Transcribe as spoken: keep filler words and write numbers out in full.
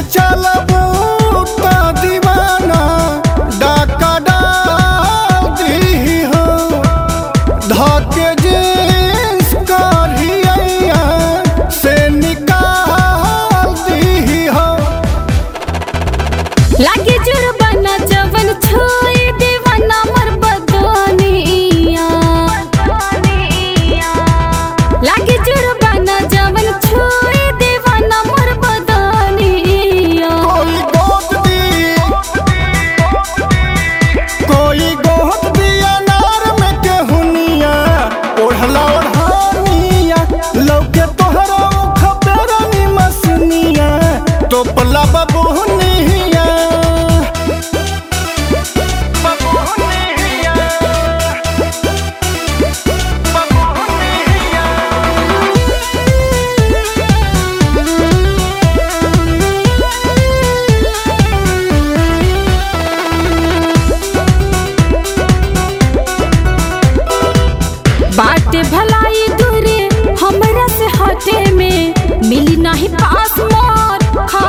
चलबू तो दीवाना डाका डाल दी हो धके जींस करिया से निकाल दी हो। लागे जुर्माना जवन छुई दीवाना मर बदनिया लागे जुर्माना जवन छुई दीवाना मर बदनिया। कोई गोद दी कोई गोद दिया नार में केहुनिया ओढ़ला ओढ़ानिया लौके तोहरा खबर नी मसनिया टोपला बबुनिया बबुनिया बबुनिया। बाटे भलाई दूरे हमरा से हटे में मिली नहीं पास मोर खा